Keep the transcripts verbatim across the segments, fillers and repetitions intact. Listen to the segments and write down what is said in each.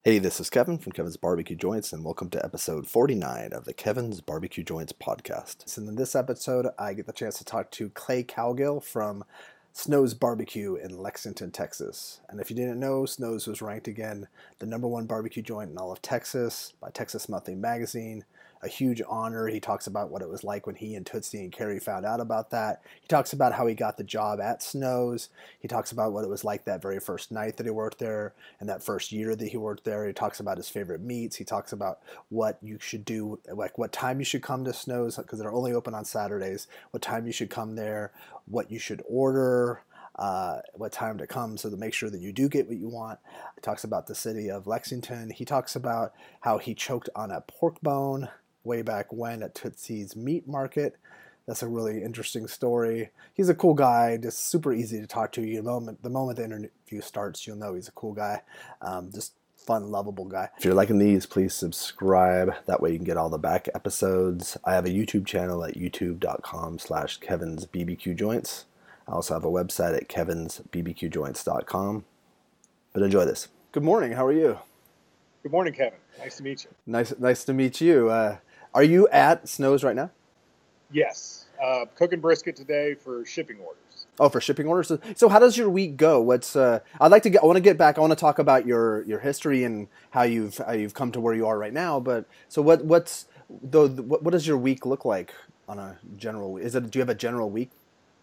Hey, this is Kevin from Kevin's Barbecue Joints, and welcome to episode forty-nine of the Kevin's Barbecue Joints podcast. So in this episode, I get the chance to talk to Clay Cowgill from Snow's Barbecue in Lexington, Texas. And if you didn't know, Snow's was ranked again the number one barbecue joint in all of Texas by Texas Monthly Magazine. A huge honor. He talks about what it was like when he and Tootsie and Carrie found out about that. He talks about how he got the job at Snow's. He talks about what it was like that very first night that he worked there and that first year that he worked there. He talks about his favorite meats. He talks about what you should do, like what time you should come to Snow's because they're only open on Saturdays, what time you should come there, what you should order, uh, what time to come so to make sure that you do get what you want. He talks about the city of Lexington. He talks about how he choked on a pork bone way back when at Tootsie's Meat Market. That's a really interesting story. He's a cool guy, just super easy to talk to. You moment the moment the interview starts, you'll know he's a cool guy. Um, just fun, lovable guy. If you're liking these, please subscribe. That way you can get all the back episodes. I have a YouTube channel at youtube.com slash Kevin's BBQ Joints. I also have a website at kevin's b b q joints dot com. But enjoy this. Good morning. How are you? Good morning, Kevin. Nice to meet you. Nice, nice to meet you. Uh, are you at Snow's right now? Yes. Uh, cooking brisket today for shipping orders. Oh, for shipping orders. So, so how does your week go? What's uh, I'd like to get. I want to get back. I want to talk about your, your history and how you've how you've come to where you are right now. But so what what's the what, what does your week look like on a general? Is it do you have a general week?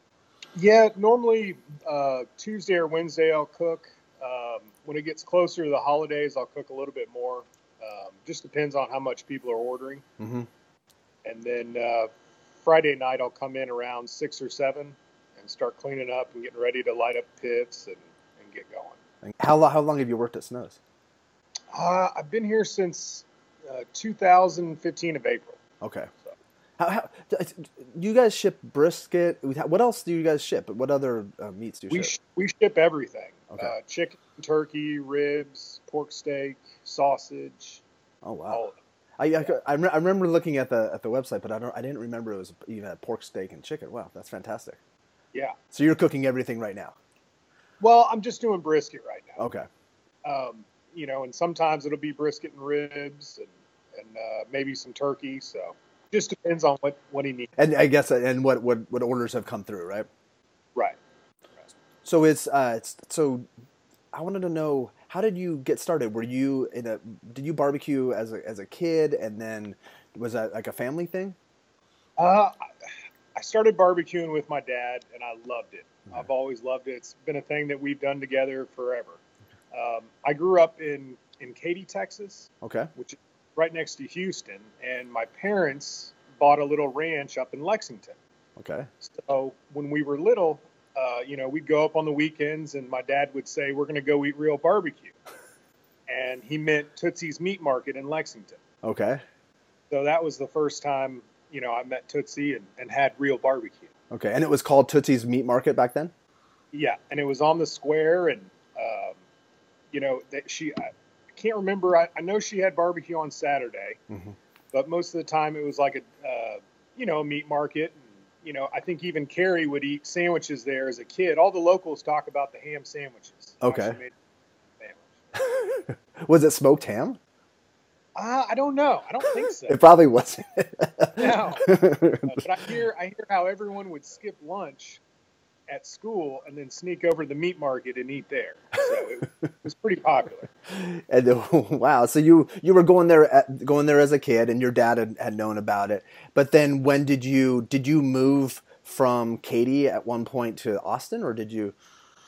Yeah, normally uh, Tuesday or Wednesday I'll cook. Um, when it gets closer to the holidays, I'll cook a little bit more. Um, just depends on how much people are ordering. Mm-hmm. And then uh, Friday night I'll come in around six or seven and start cleaning up and getting ready to light up pits and, and get going. How long how long have you worked at Snow's? Uh, I've been here since uh, two thousand fifteen of April. Okay. So. How, how, do you guys ship brisket? What else do you guys ship? What other uh, meats do you we ship? Sh- we ship everything. Okay. Uh, chicken, turkey, ribs, pork steak, sausage. Oh wow! All of it. I I, I, re- I remember looking at the at the website, but I don't I didn't remember it was even a pork steak and chicken. Wow, that's fantastic. Yeah. So you're cooking everything right now? Well, I'm just doing brisket right now. Okay. Um, you know, and sometimes it'll be brisket and ribs and and uh, maybe some turkey. So just depends on what, what he needs. And I guess and what, what, what orders have come through, right? Right. right. So it's uh it's so I wanted to know, how did you get started? Were you in a did you barbecue as a as a kid, and then was that like a family thing? Uh, I started barbecuing with my dad, and I loved it. Okay. I've always loved it. It's been a thing that we've done together forever. Um, I grew up in, in Katy, Texas, Okay. which is right next to Houston, and my parents bought a little ranch up in Lexington. Okay. So when we were little, uh, you know, we'd go up on the weekends, and my dad would say, "We're going to go eat real barbecue," and he meant Tootsie's Meat Market in Lexington. Okay. So that was the first time, you know, I met Tootsie and, and had real barbecue. Okay. And it was called Tootsie's Meat Market back then? Yeah, and it was on the square, and um, you know, that she. I, I can't remember. I, I know she had barbecue on Saturday, Mm-hmm. but most of the time it was like a, uh, you know, a meat market. And, you know, I think even Carrie would eat sandwiches there as a kid. All the locals talk about the ham sandwiches. Okay. She made a sandwich. Was it smoked ham? Uh, I don't know. I don't think so. It probably wasn't. No. But I hear, I hear how everyone would skip lunch at school and then sneak over to the meat market and eat there. So it, it was pretty popular. And uh, wow, so you you were going there at, going there as a kid, and your dad had, had known about it. But then, when did you did you move from Katy at one point to Austin, or did you?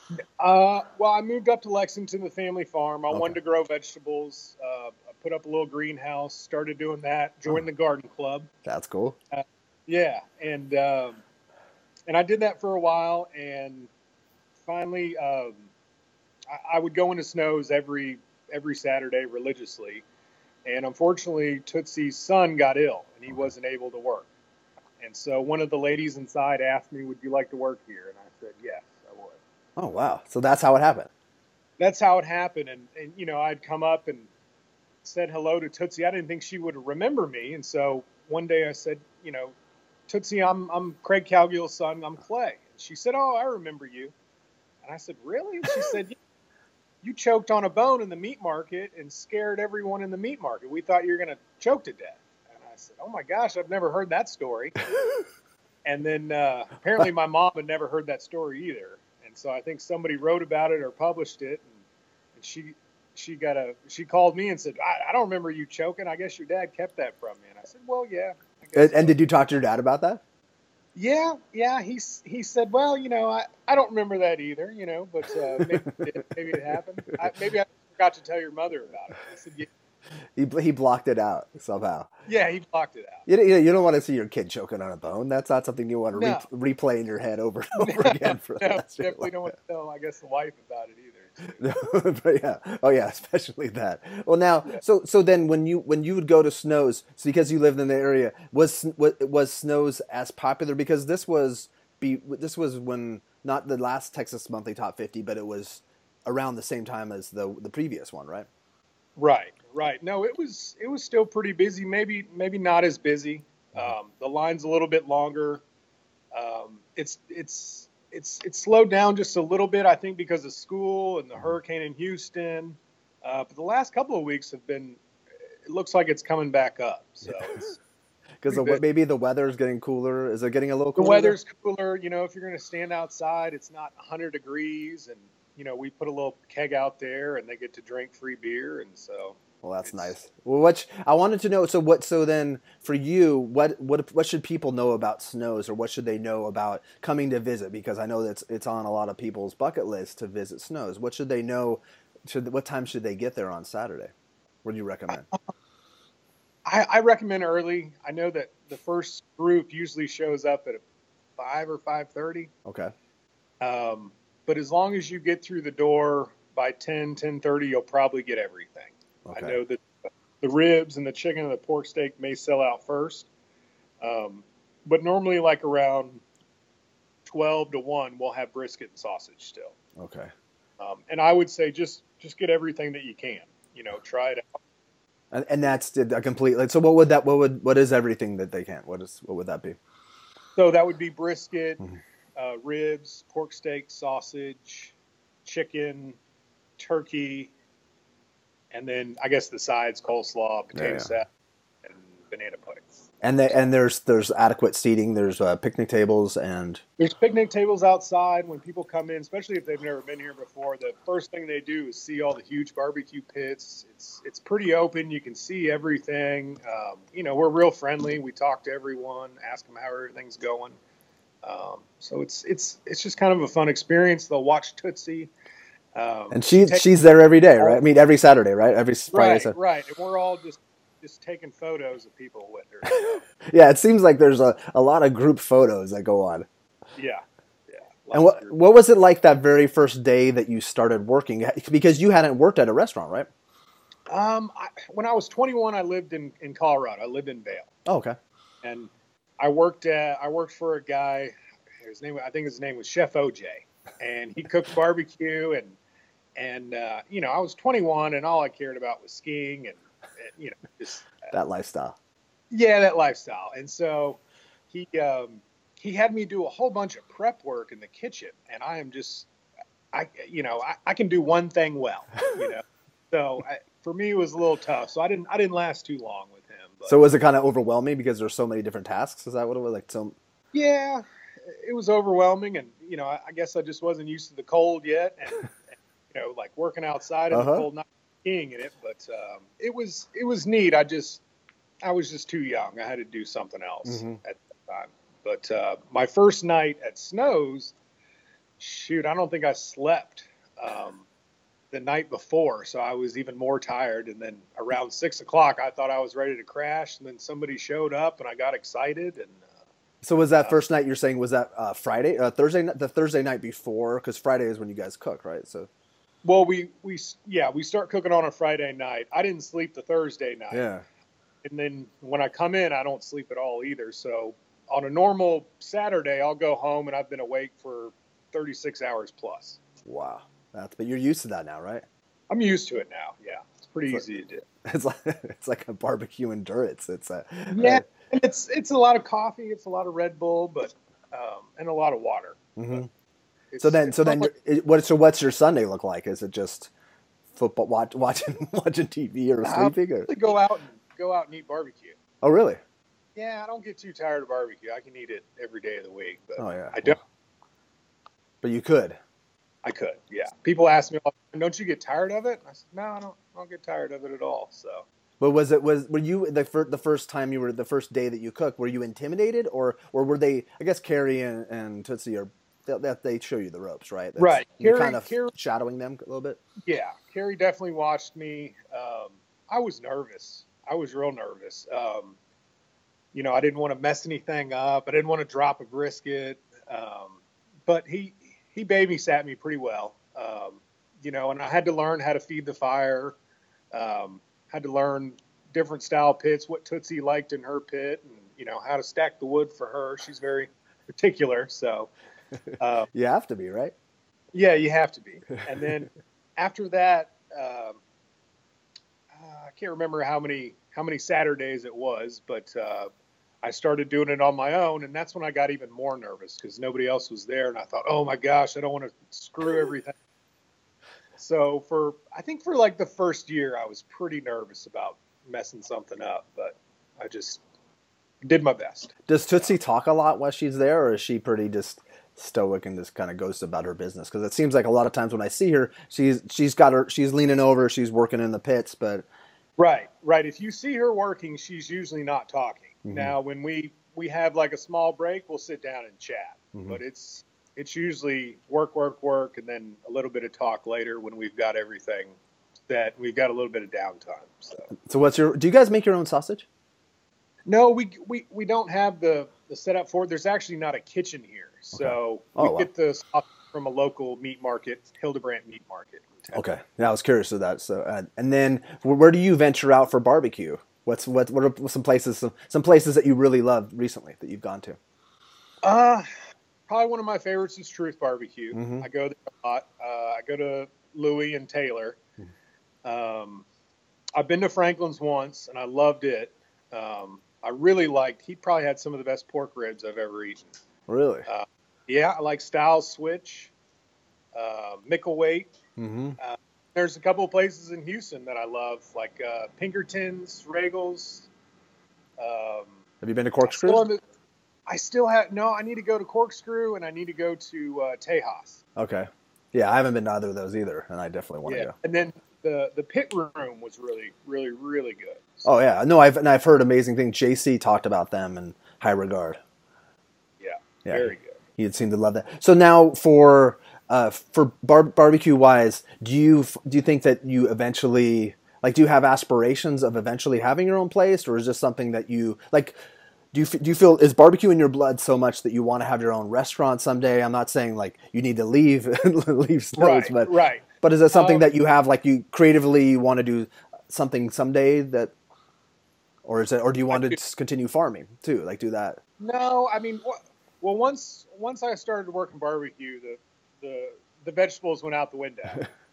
Uh, well, I moved up to Lexington, the family farm. I Okay. wanted to grow vegetables. Uh, I put up a little greenhouse, started doing that, joined the garden club. That's cool. Uh, yeah, and um, and I did that for a while, and finally, um, I, I would go into Snow's every every Saturday religiously, and unfortunately, Tootsie's son got ill, and he wasn't able to work. And so one of the ladies inside asked me, "Would you like to work here?" And I said, "Yes, I would." Oh wow, so that's how it happened. That's how it happened, and and you know, I'd come up and said hello to Tootsie. I didn't think she would remember me, and so one day I said, you know, "Tootsie, I'm I'm Craig Cowgill's son. I'm Clay." And she said, "Oh, I remember you." And I said, "Really?" And she said, "Yeah." you choked on a bone in the meat market and scared everyone in the meat market. We thought you were going to choke to death." And I said, "Oh my gosh, I've never heard that story." And then uh, apparently my mom had never heard that story either. And so I think somebody wrote about it or published it. And, and she she got a she called me and said, I, I don't remember you choking. I guess your dad kept that from me." And I said, "Well, yeah." I guess And, and so. did you talk to your dad about that? Yeah, yeah. He he said, "Well, you know, I, I don't remember that either, you know, but uh, maybe it, maybe it happened. I, maybe I forgot to tell your mother about it." I said, "Yeah." He he blocked it out somehow. Yeah, he blocked it out. You you you don't want to see your kid choking on a bone. That's not something you want to No. re- replay in your head over and over again for the No, rest of your definitely life. don't want to tell, I guess, the wife about it either. No, but yeah, oh yeah, especially that. Well, now, Yeah. so so then when you when you would go to Snows, so because you lived in the area, was was, was Snows as popular? Because this was be this was when not the last Texas Monthly Top fifty, but it was around the same time as the the previous one, right? Right, right. No, it was it was still pretty busy. Maybe maybe not as busy. Um, the line's a little bit longer. Um, it's it's it's it's slowed down just a little bit, I think, because of school and the hurricane in Houston. Uh, but the last couple of weeks have been. It looks like it's coming back up. So it's Because pretty big. maybe the weather is getting cooler. Is it getting a little The cooler? weather's cooler. You know, if you're going to stand outside, it's not one hundred degrees, and you know, we put a little keg out there, and they get to drink free beer, and so. Well, that's It's- nice. Well, what I wanted to know. So, what? So then, for you, what what what should people know about Snows, or what should they know about coming to visit? Because I know that's it's on a lot of people's bucket list to visit Snows. What should they know? Should what time should they get there on Saturday? What do you recommend? I, I recommend early. I know that the first group usually shows up at five or five thirty. Okay. Um, but as long as you get through the door by ten, ten thirty, you'll probably get everything. Okay. I know that the ribs and the chicken and the pork steak may sell out first. Um, but normally like around twelve to one, we'll have brisket and sausage still. Okay. Um, and I would say just, just get everything that you can, you know, try it out. And, and that's a complete. Like, so, what would that? What would? What is everything that they can? What is? What would that be? So that would be brisket, Mhm. uh, ribs, pork steak, sausage, chicken, turkey, and then I guess the sides: coleslaw, potato Yeah, yeah. salad, and banana pudding. And they, and there's there's adequate seating. There's uh, picnic tables and There's picnic tables outside when people come in, especially if they've never been here before. The first thing they do is see all the huge barbecue pits. It's it's pretty open. You can see everything. Um, you know, we're real friendly. We talk to everyone, ask them how everything's going. Um, so it's it's it's just kind of a fun experience. They'll watch Tootsie. Um, and she take- she's there every day, right? I mean, every Saturday, right? Every Friday. right, Saturday. right, and we're all just just taking photos of people with her. Yeah, it seems like there's a, a lot of group photos that go on. Yeah, yeah. And lots what of group- what was it like that very first day that you started working? Because you hadn't worked at a restaurant, right? Um, I, when I was twenty-one, I lived in, in Colorado. I lived in Vail, Oh, okay. and I worked at I worked for a guy. His name I think his name was Chef O J, and he cooked barbecue and and uh, you know I was twenty-one, and all I cared about was skiing and, and you know just That lifestyle. yeah that lifestyle. And so he um, he had me do a whole bunch of prep work in the kitchen, and I am just I you know I, I can do one thing well, you know. So I, for me, it was a little tough. So I didn't I didn't last too long with him. But So was it kind of overwhelming because there's so many different tasks? Is that what it was like? So yeah, it was overwhelming, and you know I, I guess I just wasn't used to the cold yet, and, and you know like working outside in Uh-huh. the cold, not skiing in it. But um, it was it was neat. I just I was just too young. I had to do something else Mhm. at the time. But uh, my first night at Snows, shoot, I don't think I slept. Um, the night before, so I was even more tired. And then around six o'clock, I thought I was ready to crash. And then somebody showed up, and I got excited. And uh, so was that first night you're saying was that uh, Friday, uh, Thursday, ni- the Thursday night before? Because Friday is when you guys cook, right? So well, we we yeah we start cooking on a Friday night. I didn't sleep the Thursday night, yeah. and then when I come in, I don't sleep at all either. So on a normal Saturday, I'll go home, and I've been awake for thirty-six hours plus. Wow. That's but you're used to that now, right? I'm used to it now. Yeah, it's pretty It's easy to do. It's like it's like a barbecue endurance. It's a Yeah, and it's it's a lot of coffee, it's a lot of Red Bull, but um, and a lot of water. Mhm. It's, So then, it's so not then, like- it- what? So what's your Sunday look like? Is it just football, watch, watching watching T V or I'll sleeping? Or? go out and go out and eat barbecue. Oh, really? Yeah, I don't get too tired of barbecue. I can eat it every day of the week, but Oh, yeah. I don't. But you could. I could, yeah. People ask me, "Don't you get tired of it?" I said, "No, I don't. I don't get tired of it at all." So. But was it was were you the first the first time you were the first day that you cooked? Were you intimidated, or or were they? I guess Carrie and, and Tootsie are that they show you the ropes, right? That's, right. You're Carrie, kind of Carrie, shadowing them a little bit. Yeah, Carrie definitely watched me. Um, I was nervous. I was real nervous. Um, you know, I didn't want to mess anything up. I didn't want to drop a brisket. Um, but he he babysat me pretty well. Um, you know, and I had to learn how to feed the fire. Um, had to learn different style pits, what Tootsie liked in her pit, and you know how to stack the wood for her. She's very particular, so uh, you have to be, right? Yeah, you have to be. And then after that, um, uh, I can't remember how many how many Saturdays it was, but uh, I started doing it on my own, and that's when I got even more nervous because nobody else was there, and I thought, oh my gosh, I don't want to screw everything. So for I think for like the first year, I was pretty nervous about messing something up, but I just did my best. Does Tootsie talk a lot while she's there, or is she pretty just stoic and just kind of goes about her business? Because it seems like a lot of times when I see her, she's she's got her she's leaning over, she's working in the pits, but right, right. If you see her working, she's usually not talking. Mm-hmm. Now, when we we have like a small break, we'll sit down and chat, mm-hmm. but it's it's usually work, work, work, and then a little bit of talk later when we've got everything that we've got a little bit of downtime. So, so what's your? Do you guys make your own sausage? No, we we, we don't have the, the setup for it. There's actually not a kitchen here. So okay. oh, we wow. get the sausage from a local meat market, Hildebrandt Meat Market. Okay. Yeah, I was curious of that. So, uh, and then where do you venture out for barbecue? What's what? What are some places? Some, some places that you really loved recently that you've gone to? Uh, probably one of my favorites is Truth Barbecue. Mm-hmm. I go there a lot. Uh, I go to Louis and Taylor. Mm-hmm. Um, I've been to Franklin's once, and I loved it. Um, I really liked. He probably had some of the best pork ribs I've ever eaten. Really? Uh, yeah, I like Styles Switch, uh, Micklethwait. Mm-hmm. Uh, there's a couple of places in Houston that I love, like uh, Pinkertons, Regals. Um, Have you been to Corkscrew? Still the, I still have no. I need to go to Corkscrew, and I need to go to uh, Tejas. Okay. Yeah, I haven't been to either of those either, and I definitely want yeah. to go. And then the the pit room was really, really, really good. So, oh yeah, no, I've and I've heard amazing things. J C talked about them in high regard. Yeah, yeah very good. He had seemed to love that. So now for uh, for bar- barbecue wise, do you do you think that you eventually like do you have aspirations of eventually having your own place, or is this something that you like? Do you do you feel is barbecue in your blood so much that you want to have your own restaurant someday? I'm not saying like you need to leave leave Snows, right, but right. But is that something um, that you have like you creatively want to do something someday that, or is it or do you want to just continue farming too? Like do that? No, I mean, well, once once I started working barbecue, the the the vegetables went out the window.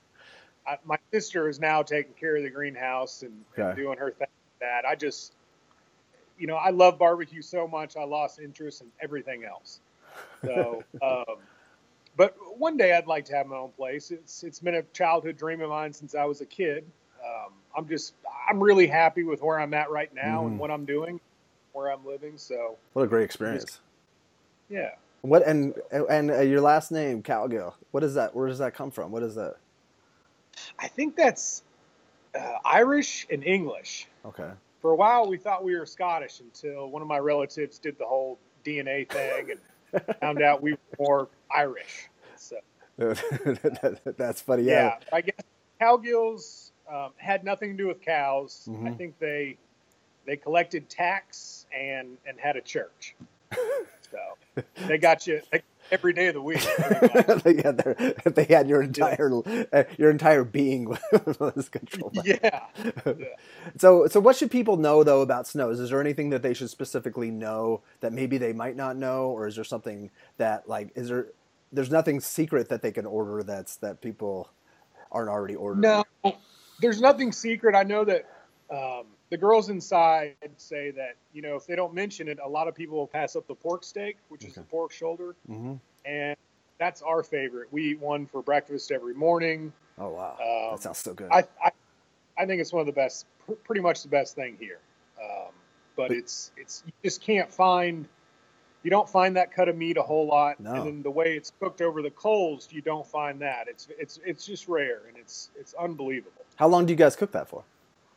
I, my sister is now taking care of the greenhouse and, okay. and doing her thing with that. I just, you know, I love barbecue so much, I lost interest in everything else. So, um, but one day I'd like to have my own place. It's it's been a childhood dream of mine since I was a kid. Um, I'm just I'm really happy with where I'm at right now mm. and what I'm doing, where I'm living. So what a great experience. Just, yeah. What and and uh, your last name, Cowgill. What is that? Where does that come from? What is that? I think that's uh, Irish and English. Okay. For a while, we thought we were Scottish until one of my relatives did the whole D N A thing and found out we were more Irish. So that's funny. Yeah. Yeah. I guess Cowgills um, had nothing to do with cows. Mm-hmm. I think they they collected tax and and had a church. So they got you every day of the week. they, had their, they had your entire uh, your entire being was controlled by. Yeah. yeah. So so what should people know though about Snows? Is there anything that they should specifically know that maybe they might not know, or is there something that like is there there's nothing secret that they can order that's that people aren't already ordering? No, there's nothing secret. I know that um, the girls inside say that, you know, if they don't mention it, a lot of people will pass up the pork steak, which okay. is the pork shoulder. Mm-hmm. And that's our favorite. We eat one for breakfast every morning. Oh wow, Um, that sounds so good. I, I I think it's one of the best, pr- pretty much the best thing here. Um, but But it's it's you just can't find you don't find that cut of meat a whole lot, and no, then the way it's cooked over the coals, you don't find that. It's it's it's just rare, and it's it's unbelievable. how long do you guys cook that for?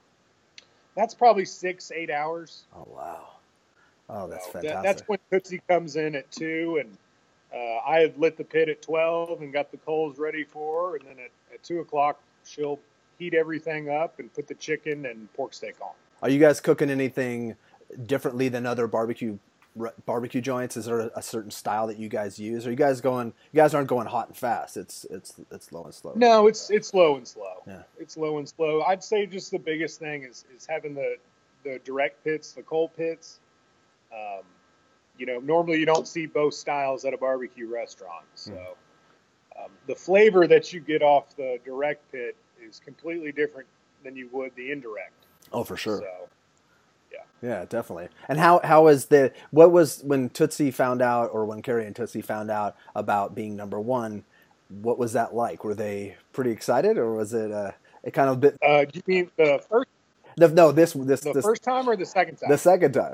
That's probably six eight hours. Oh wow, oh that's So that, that's fantastic. when Tootsie comes in at two, and uh, I had lit the pit at twelve and got the coals ready for her, and then at, at two o'clock she'll heat everything up and put the chicken and pork steak on. Are you guys cooking anything differently than other barbecue barbecue joints? Is there a certain style that you guys use? Are you guys going? You guys aren't going hot and fast. It's it's it's low and slow. No, it's it's low and slow. Yeah. It's low and slow. I'd say just the biggest thing is is having the the direct pits, the coal pits. Um, you know, normally you don't see both styles at a barbecue restaurant. So um, the flavor that you get off the direct pit is completely different than you would the indirect. Oh, for sure. So, Yeah, definitely. And how how was the what was when Tootsie found out, or when Carrie and Tootsie found out about being number one? What was that like? Were they pretty excited, or was it uh, it kind of a bit? uh, you mean the first No, no, this this the this first time or the second time? the second time.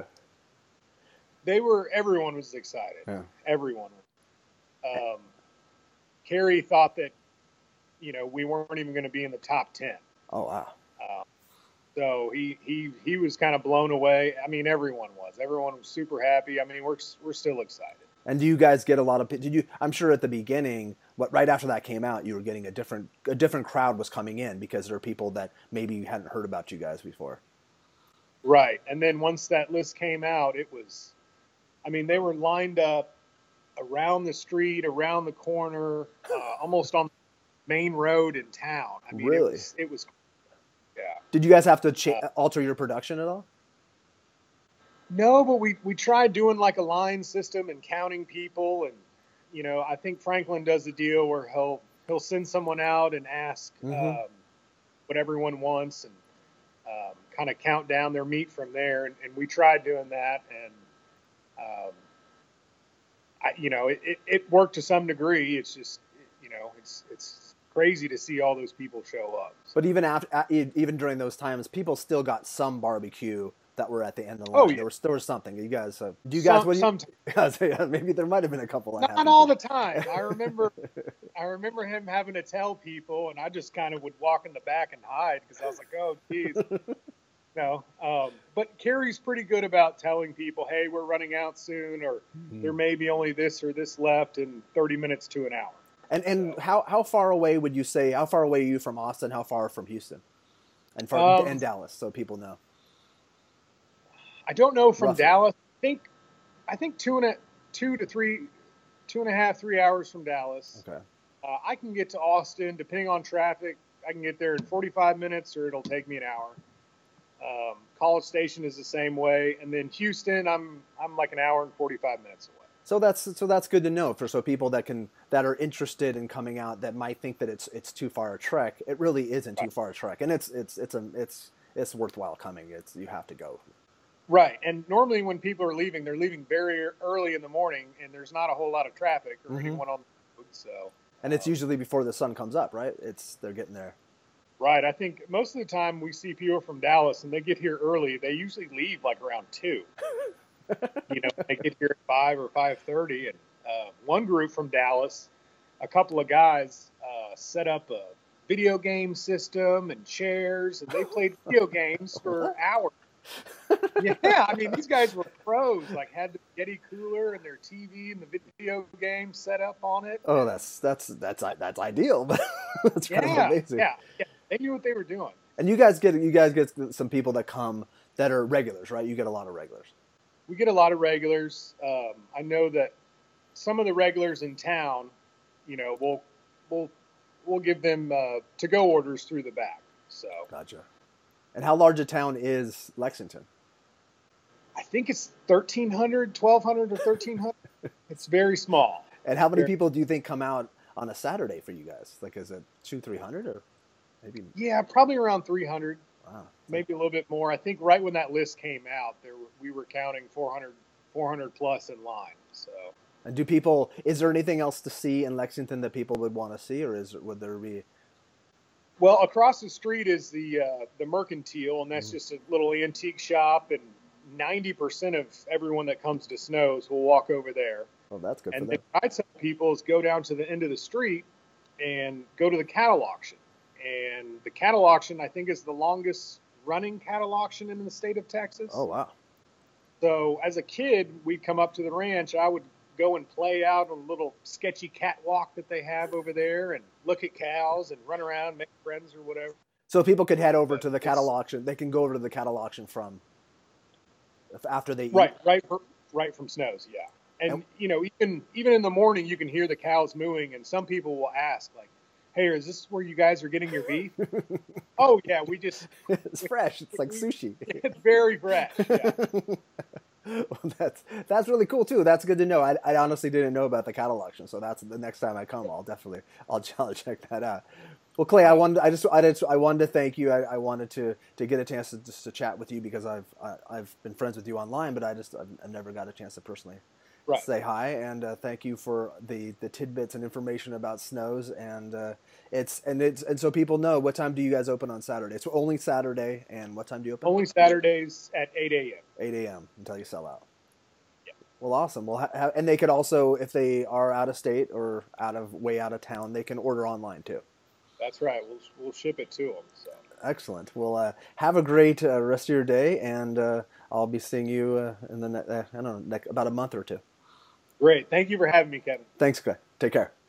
They were. Everyone was excited. Yeah. Everyone. Um, Carrie thought that, you know, we weren't even going to be in the top ten. Oh wow. Um, so he, he he was kind of blown away. I mean, everyone was. Everyone was super happy. I mean, we're we're still excited. And do you guys get a lot of? Did you? I'm sure at the beginning, what right after that came out, you were getting a different a different crowd was coming in because there are people that maybe hadn't heard about you guys before. Right. And then once that list came out, it was, I mean, they were lined up around the street, around the corner, uh, almost on the main road in town. I mean, Really? it was, it was yeah. Did you guys have to cha- alter your production at all? No, but we, we tried doing like a line system and counting people. And, you know, I think Franklin does a deal where he'll, he'll send someone out and ask Mhm. um, what everyone wants and um, kind of count down their meat from there. And, and we tried doing that. And, um, I, you know, it, it, it worked to some degree. It's just, you know, it's, it's crazy to see all those people show up. So, But even after, even during those times, people still got some barbecue that were at the end of the line. Oh, yeah. There was there was something. You guys, uh, do you guys? some, When you, sometimes. yeah, maybe there might have been a couple. Not all the time. I remember, I remember him having to tell people, and I just kind of would walk in the back and hide because I was like, "Oh, geez." No, um, but Carrie's pretty good about telling people, "Hey, we're running out soon," or Mm-hmm. "There may be only this or this left in thirty minutes to an hour." And and So, how how far away would you say? How far away are you from Austin? How far from Houston? And from um, and Dallas, so people know. I don't know from Roughly. Dallas. I think, I think two and a two to three, two and a half, three hours from Dallas. Okay. Uh, I can get to Austin, depending on traffic. I can get there in forty-five minutes, or it'll take me an hour. Um, College Station is the same way, and then Houston, I'm I'm like an hour and forty-five minutes away. So that's so that's good to know for so people that can that are interested in coming out that might think that it's it's too far a trek. It really isn't too far a trek, and it's it's it's a it's it's worthwhile coming. It's you have to go. Right, and normally when people are leaving, they're leaving very early in the morning, and there's not a whole lot of traffic or Mhm. anyone on the road. So, And it's um, usually before the sun comes up, right? It's they're getting there. right. I think most of the time we see people from Dallas, and they get here early. They usually leave like around two. You know, they get here at five or five thirty, and uh, one group from Dallas, a couple of guys uh, set up a video game system and chairs, and they played video games for hours. Yeah, I mean, these guys were pros. Like, had the Yeti cooler and their T V and the video game set up on it. Oh, that's that's that's that's ideal, but that's kind of Yeah, amazing. yeah, yeah. They knew what they were doing. And you guys get you guys get some people that come that are regulars, right? You get a lot of regulars. We get a lot of regulars. Um, I know that some of the regulars in town, you know, we'll we'll we'll give them uh, to-go orders through the back. So Gotcha. And how large a town is Lexington? I think it's thirteen hundred, twelve hundred, or thirteen hundred. It's very small. And how many Very- people do you think come out on a Saturday for you guys? Like, is it two, three hundred, or maybe? Yeah, probably around three hundred, Wow. maybe a little bit more. I think right when that list came out, there were, we were counting four hundred, four hundred plus in line. So And do people? Is there anything else to see in Lexington that people would want to see, or is would there be? Well, across the street is the uh, the Mercantile, and that's Mhm. just a little antique shop. And ninety percent of everyone that comes to Snows will walk over there. Well, that's good for And them. then I tell people is go down to the end of the street and go to the cattle auction. And the cattle auction, I think, is the longest running cattle auction in the state of Texas. Oh, wow. So as a kid, we'd come up to the ranch. I would go and play out on a little sketchy catwalk that they have over there and look at cows and run around, make friends or whatever. So people could head over But to the it's- cattle auction. They can go over to the cattle auction from if- after they eat. Right, right, fr- right from Snows, yeah. And, And- you know, even even in the morning, you can hear the cows mooing, and some people will ask, like, "Hey, is this where you guys are getting your beef?" Oh yeah, we just It's fresh. It's like sushi. it's very fresh. Yeah. Well, that's that's really cool too. That's good to know. I, I honestly didn't know about the cattle auction, so that's the next time I come, I'll definitely I'll, I'll check that out. Well, Clay, I wanted I just I just I wanted to thank you. I, I wanted to, to get a chance to just to chat with you because I've I, I've been friends with you online, but I just I've, I've never got a chance to personally Right. say hi. And uh, thank you for the, the tidbits and information about Snows. And uh, it's and it's and so people know, what time do you guys open on Saturday? It's only Saturday, and what time do you open? Only Saturdays at eight a.m. eight a.m. until you sell out. Yeah. Well, awesome. Well, ha- ha- and they could also, if they are out of state or out of way out of town, they can order online too. That's right. We'll we'll ship it to them. So. Excellent. Well, uh, have a great uh, rest of your day, and uh, I'll be seeing you uh, in the ne- uh, I don't know, ne- about a month or two. Great. Thank you for having me, Kevin. Thanks, Clay. Take care.